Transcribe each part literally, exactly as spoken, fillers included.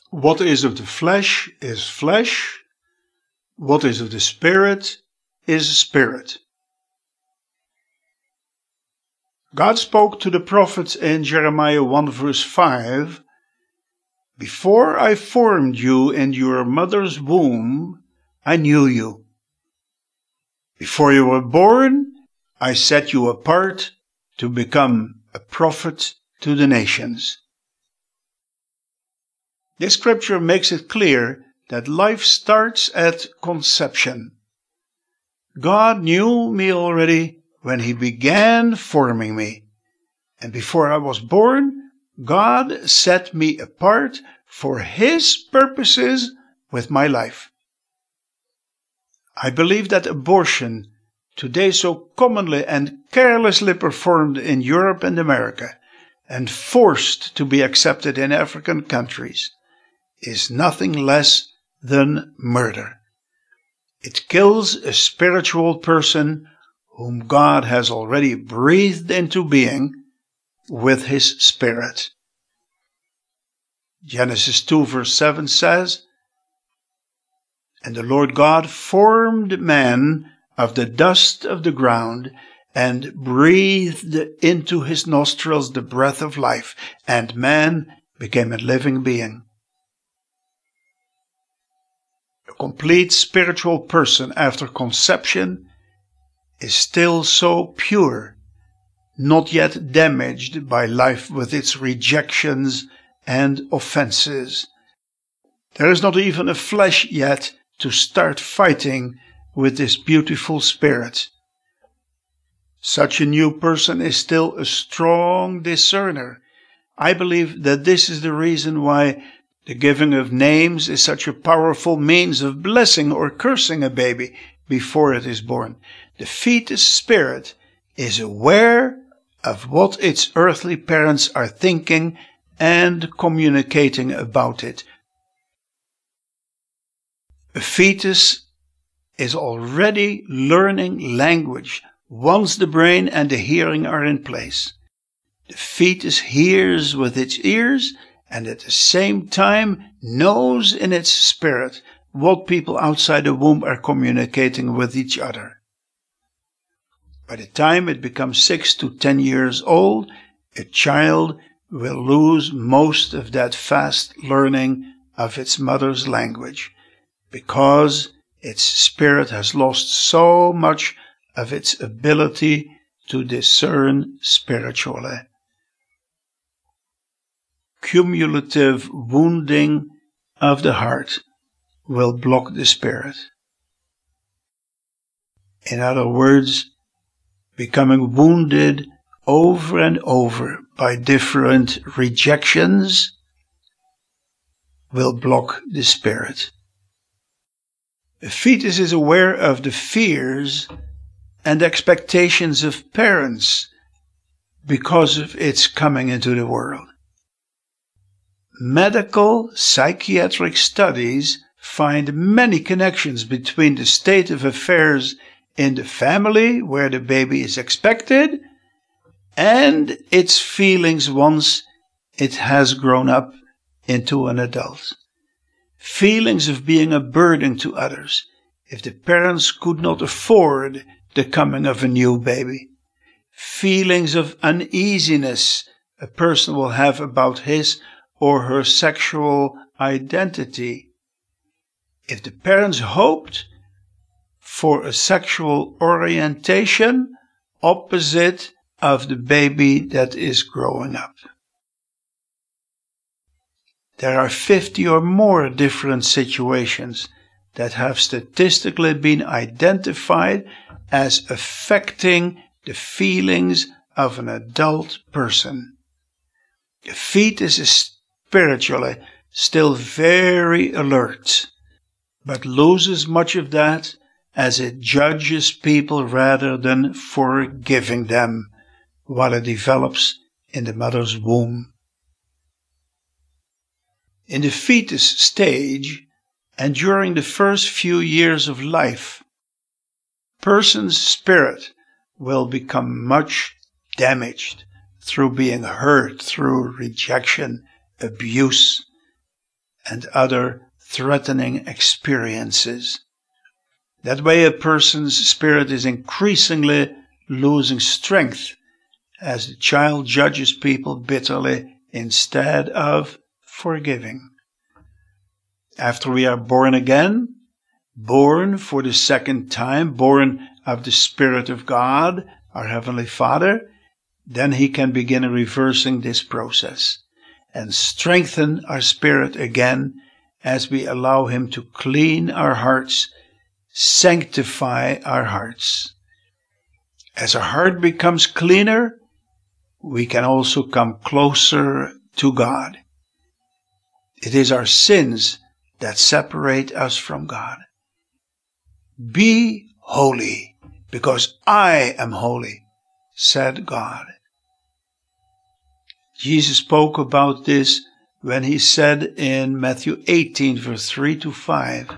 What is of the flesh is flesh. What is of the Spirit is spirit. God spoke to the prophets in Jeremiah one verse five, "Before I formed you in your mother's womb, I knew you. Before you were born, I set you apart to become a prophet to the nations." This scripture makes it clear that life starts at conception. God knew me already when He began forming me. And before I was born, God set me apart for His purposes with my life. I believe that abortion, today so commonly and carelessly performed in Europe and America, and forced to be accepted in African countries, is nothing less than murder. It kills a spiritual person whom God has already breathed into being with His Spirit. Genesis two verse seven says, "And the Lord God formed man of the dust of the ground, and breathed into his nostrils the breath of life, and man became a living being." A complete spiritual person after conception is still so pure, not yet damaged by life with its rejections and offenses. There is not even a flesh yet to start fighting with this beautiful spirit. Such a new person is still a strong discerner. I believe that this is the reason why the giving of names is such a powerful means of blessing or cursing a baby before it is born. The fetus spirit is aware of what its earthly parents are thinking and communicating about it. A fetus is already learning language once the brain and the hearing are in place. The fetus hears with its ears and at the same time knows in its spirit what people outside the womb are communicating with each other. By the time it becomes six to ten years old, a child will lose most of that fast learning of its mother's language, because its spirit has lost so much of its ability to discern spiritually. Cumulative wounding of the heart will block the spirit. In other words, becoming wounded over and over by different rejections will block the spirit. A fetus is aware of the fears and expectations of parents because of its coming into the world. Medical psychiatric studies find many connections between the state of affairs in the family where the baby is expected and its feelings once it has grown up into an adult. Feelings of being a burden to others if the parents could not afford the coming of a new baby. Feelings of uneasiness a person will have about his or her sexual identity if the parents hoped for a sexual orientation opposite of the baby that is growing up. There are fifty or more different situations that have statistically been identified as affecting the feelings of an adult person. The fetus is spiritually still very alert, but loses much of that as it judges people rather than forgiving them while it develops in the mother's womb. In the fetus stage and during the first few years of life, person's spirit will become much damaged through being hurt, through rejection, abuse, and other threatening experiences. That way a person's spirit is increasingly losing strength as the child judges people bitterly instead of forgiving. After we are born again, born for the second time, born of the Spirit of God, our Heavenly Father, then He can begin reversing this process and strengthen our spirit again as we allow Him to clean our hearts, sanctify our hearts. As our heart becomes cleaner, we can also come closer to God. It is our sins that separate us from God. Be holy, because I am holy, said God. Jesus spoke about this when He said in Matthew eighteen, verse three to five,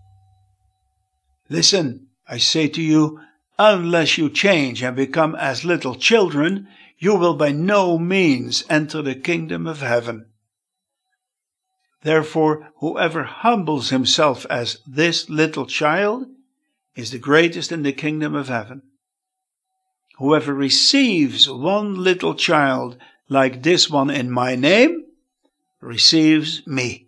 "Listen, I say to you, unless you change and become as little children, you will by no means enter the kingdom of heaven. Therefore, whoever humbles himself as this little child is the greatest in the kingdom of heaven. Whoever receives one little child like this one in my name, receives me."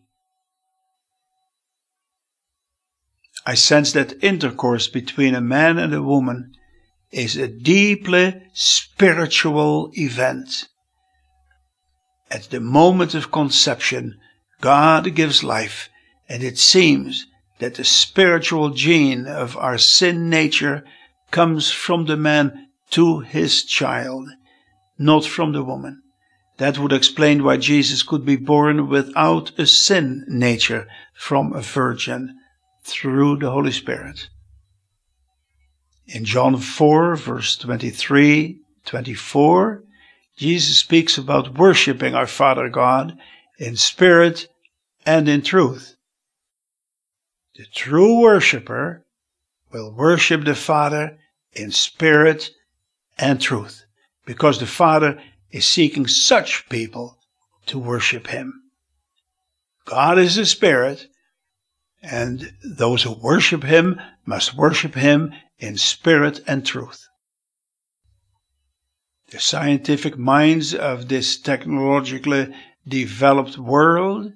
I sense that intercourse between a man and a woman is a deeply spiritual event. At the moment of conception, God gives life, and it seems that the spiritual gene of our sin nature comes from the man to his child, not from the woman. That would explain why Jesus could be born without a sin nature from a virgin through the Holy Spirit. In John four, verse twenty-three, twenty-four, Jesus speaks about worshiping our Father God in spirit and in truth. The true worshipper will worship the Father in spirit and truth, because the Father is seeking such people to worship Him. God is a spirit, and those who worship Him must worship Him in spirit and truth. The scientific minds of this technologically developed world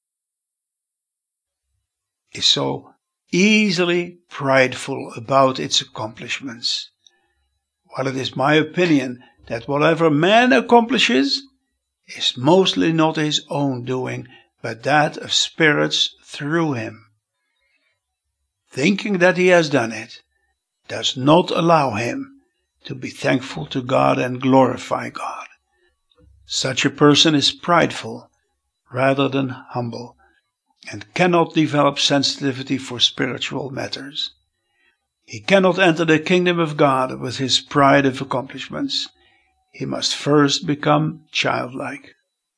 is so easily prideful about its accomplishments, while it is my opinion that whatever man accomplishes is mostly not his own doing, but that of spirits through him. Thinking that he has done it does not allow him to be thankful to God and glorify God. Such a person is prideful rather than humble, and cannot develop sensitivity for spiritual matters. He cannot enter the kingdom of God with his pride of accomplishments. He must first become childlike.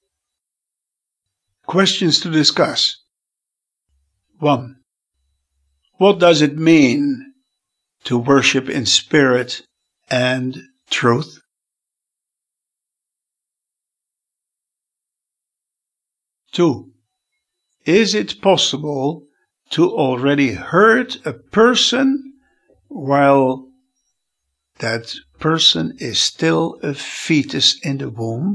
Questions to discuss. one. What does it mean to worship in spirit and truth? two. Is it possible to already hurt a person while that person is still a fetus in the womb?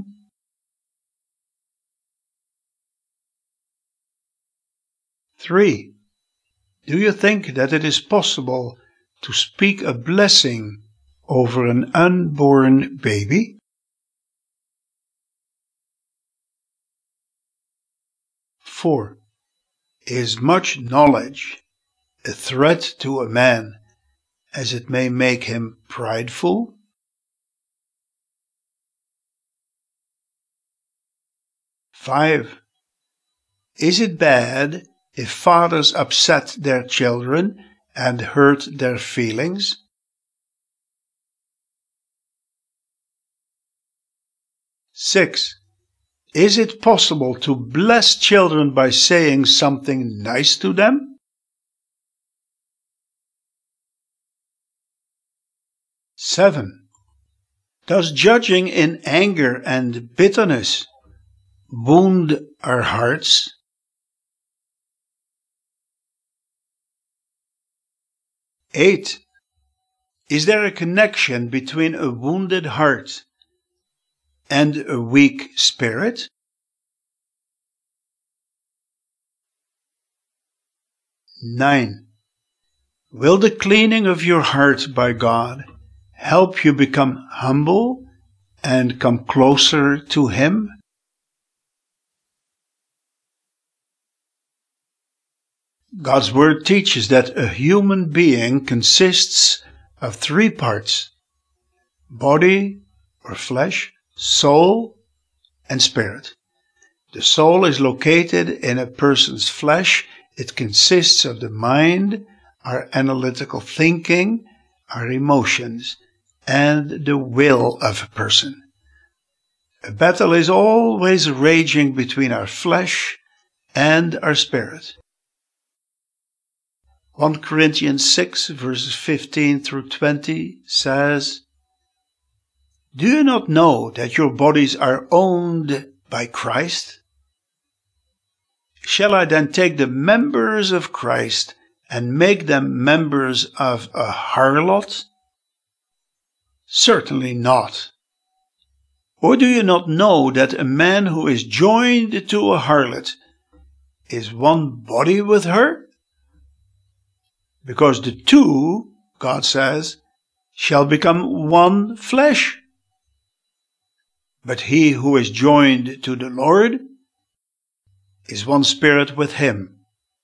three. Do you think that it is possible to speak a blessing over an unborn baby? four. Is much knowledge a threat to a man as it may make him prideful? five. Is it bad if fathers upset their children and hurt their feelings? six. Is it possible to bless children by saying something nice to them? seven. Does judging in anger and bitterness wound our hearts? eight. Is there a connection between a wounded heart and a weak spirit? nine. Will the cleaning of your heart by God help you become humble and come closer to Him? God's Word teaches that a human being consists of three parts: body or flesh, soul, and spirit. The soul is located in a person's flesh. It consists of the mind, our analytical thinking, our emotions, and the will of a person. A battle is always raging between our flesh and our spirit. First Corinthians six, verses fifteen through twenty says, "Do you not know that your bodies are owned by Christ? Shall I then take the members of Christ and make them members of a harlot? Certainly not. Or do you not know that a man who is joined to a harlot is one body with her? Because the two, God says, shall become one flesh. But he who is joined to the Lord is one spirit with Him.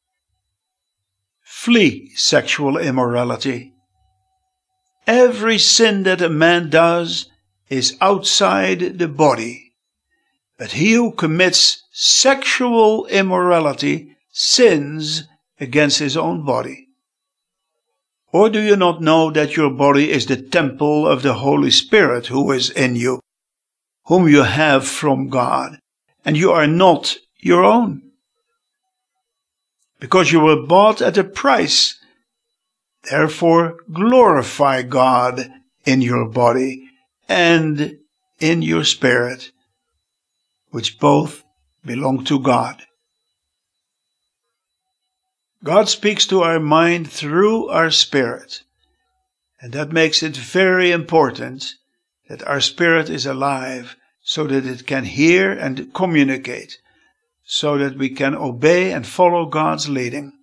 Flee sexual immorality. Every sin that a man does is outside the body, but he who commits sexual immorality sins against his own body. Or do you not know that your body is the temple of the Holy Spirit who is in you, whom you have from God, and you are not your own? Because you were bought at a price, therefore glorify God in your body and in your spirit, which both belong to God." God speaks to our mind through our spirit, and that makes it very important that our spirit is alive so that it can hear and communicate, so that we can obey and follow God's leading.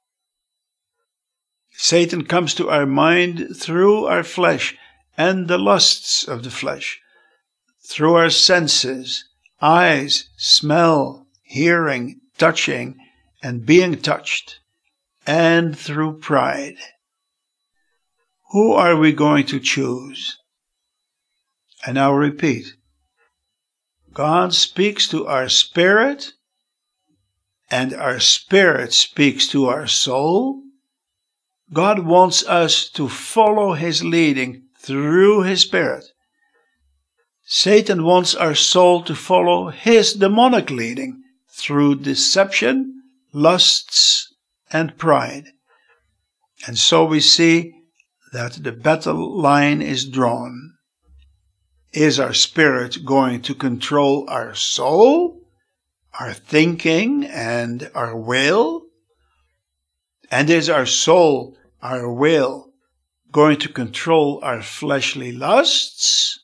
Satan comes to our mind through our flesh and the lusts of the flesh, through our senses, eyes, smell, hearing, touching, and being touched, and through pride. Who are we going to choose? And now repeat. God speaks to our spirit, and our spirit speaks to our soul. God wants us to follow His leading through His spirit. Satan wants our soul to follow his demonic leading through deception, lusts, and pride. And so we see that the battle line is drawn. Is our spirit going to control our soul, our thinking, and our will? And is our soul, our will, going to control our fleshly lusts?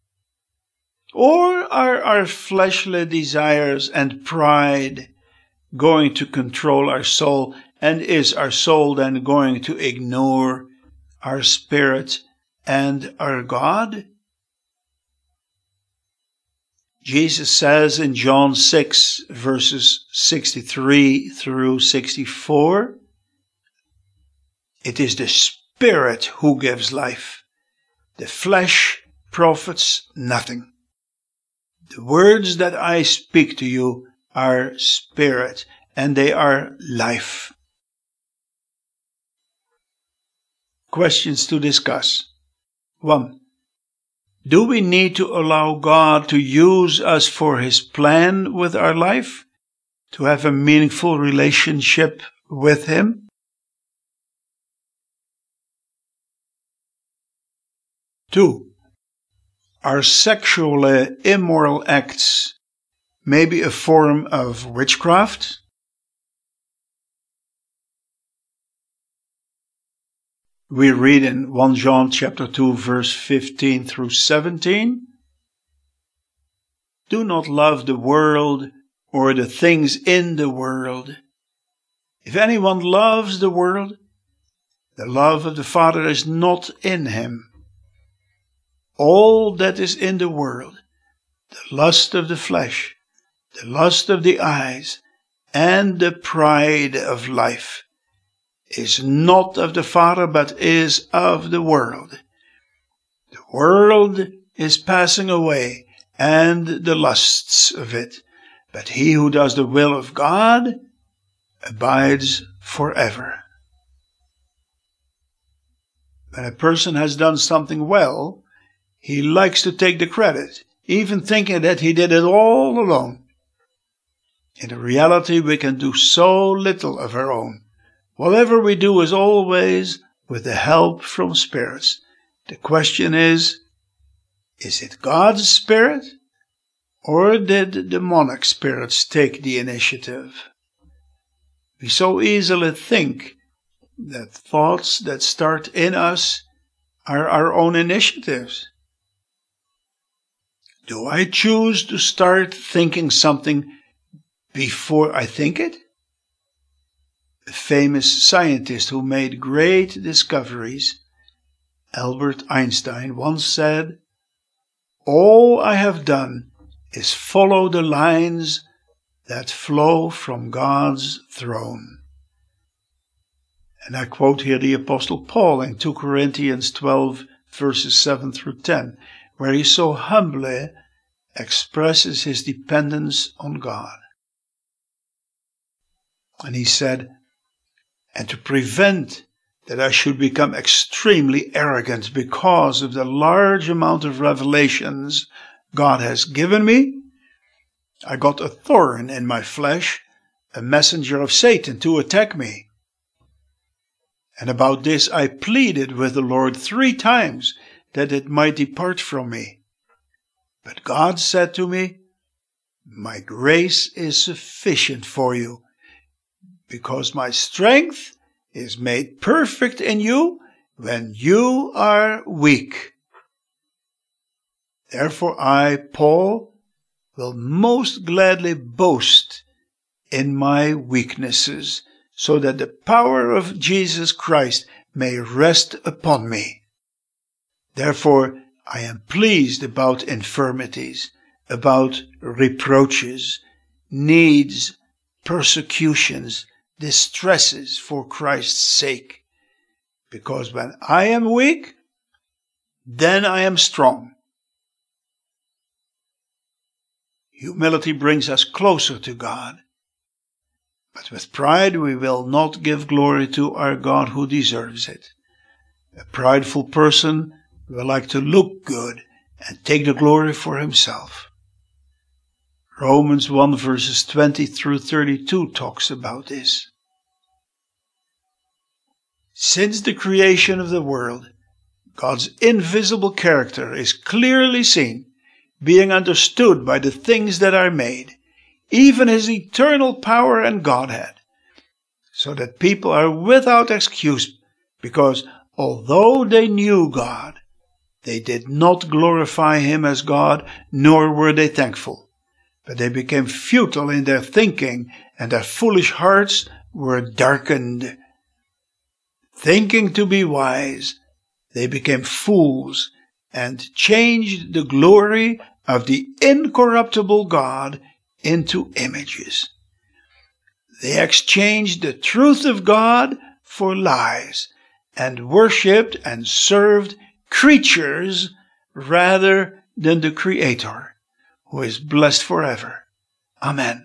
Or are our fleshly desires and pride going to control our soul? And is our soul then going to ignore our spirit and our God? Jesus says in John six, verses sixty-three through sixty-four, "It is the Spirit who gives life. The flesh profits nothing. The words that I speak to you are spirit, and they are life." Questions to discuss. one. Do we need to allow God to use us for His plan with our life, to have a meaningful relationship with Him? Two. Are sexually immoral acts maybe a form of witchcraft? We read in First John chapter two, verse fifteen through seventeen, "Do not love the world or the things in the world. If anyone loves the world, the love of the Father is not in him. All that is in the world, the lust of the flesh, the lust of the eyes, and the pride of life, is not of the Father, but is of the world. The world is passing away, and the lusts of it, but he who does the will of God abides forever." When a person has done something well, he likes to take the credit, even thinking that he did it all alone. In reality, we can do so little of our own. Whatever we do is always with the help from spirits. The question is, is it God's Spirit, or did demonic spirits take the initiative? We so easily think that thoughts that start in us are our own initiatives. Do I choose to start thinking something before I think it? A famous scientist who made great discoveries, Albert Einstein, once said, "All I have done is follow the lines that flow from God's throne." And I quote here the Apostle Paul in Second Corinthians twelve, verses seven through ten, where he so humbly expresses his dependence on God. And he said, "And to prevent that I should become extremely arrogant because of the large amount of revelations God has given me, I got a thorn in my flesh, a messenger of Satan to attack me. And about this I pleaded with the Lord three times that it might depart from me. But God said to me, 'My grace is sufficient for you, because my strength is made perfect in you when you are weak.' Therefore I, Paul, will most gladly boast in my weaknesses, so that the power of Jesus Christ may rest upon me. Therefore I am pleased about infirmities, about reproaches, needs, persecutions, distresses for Christ's sake. Because when I am weak, then I am strong." Humility brings us closer to God. But with pride we will not give glory to our God who deserves it. A prideful person will like to look good and take the glory for himself. Romans one verses twenty through thirty-two talks about this. Since the creation of the world, God's invisible character is clearly seen, being understood by the things that are made, even his eternal power and Godhead, so that people are without excuse, because although they knew God, they did not glorify him as God, nor were they thankful, but they became futile in their thinking, and their foolish hearts were darkened. Thinking to be wise, they became fools, and changed the glory of the incorruptible God into images. They exchanged the truth of God for lies, and worshipped and served creatures rather than the Creator, who is blessed forever. Amen.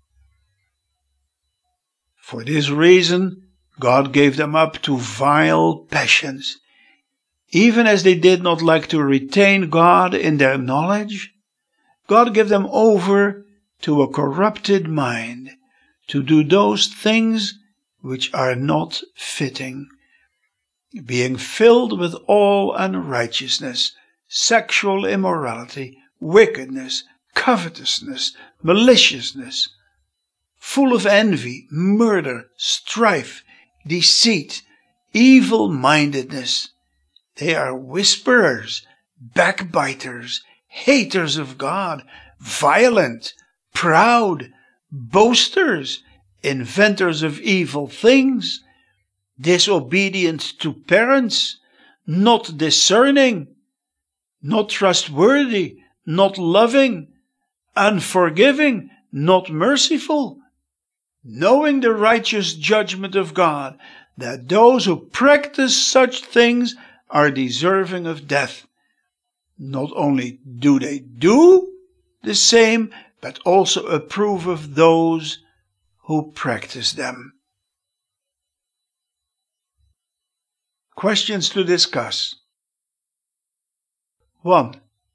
For this reason, God gave them up to vile passions. Even as they did not like to retain God in their knowledge, God gave them over to a corrupted mind, to do those things which are not fitting, being filled with all unrighteousness, sexual immorality, wickedness, covetousness, maliciousness, full of envy, murder, strife, deceit, evil-mindedness. They are whisperers, backbiters, haters of God, violent, proud, boasters, inventors of evil things, disobedient to parents, not discerning, not trustworthy, not loving, unforgiving, not merciful, knowing the righteous judgment of God, that those who practice such things are deserving of death. Not only do they do the same, but also approve of those who practice them. Questions to discuss. one.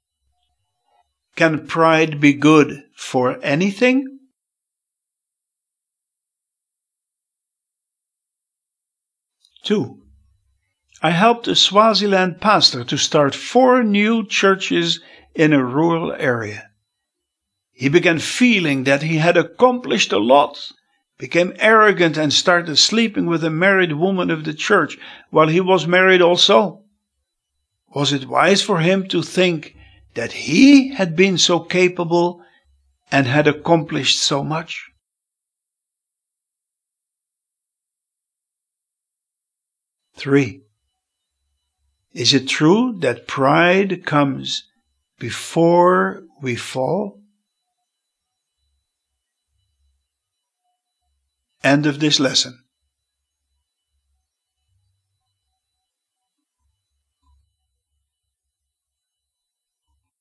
Can pride be good for anything? two. I helped a Swaziland pastor to start four new churches in a rural area. He began feeling that he had accomplished a lot, became arrogant and started sleeping with a married woman of the church while he was married also. Was it wise for him to think that he had been so capable and had accomplished so much? three. Is it true that pride comes before we fall? End of this lesson.